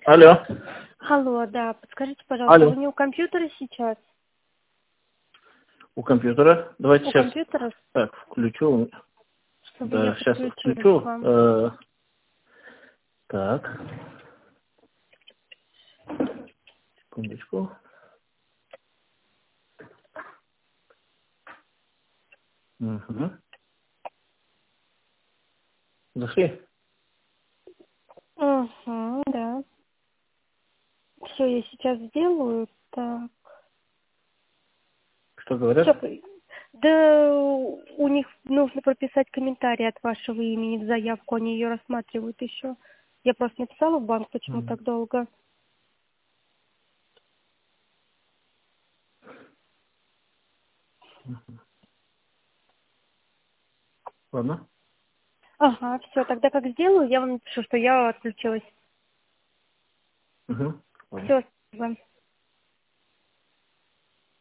Алло. Алло, да, подскажите, пожалуйста, Алло. вы не у компьютера сейчас? У компьютера. Давайте У сейчас компьютера, так включу. чтобы я Да, сейчас подключилась к включу. вам. Так, секундочку. Угу. Зашли? Угу, да. Все, я сейчас сделаю. Так. Что говорят? Всё, да, у них нужно прописать комментарий от вашего имени в заявку, они ее рассматривают еще. Я просто написала в банк, почему Мгм. так долго. Ладно. Ага, все, тогда как сделаю, я вам напишу, что я отключилась. Угу. Ладно. Все, спасибо.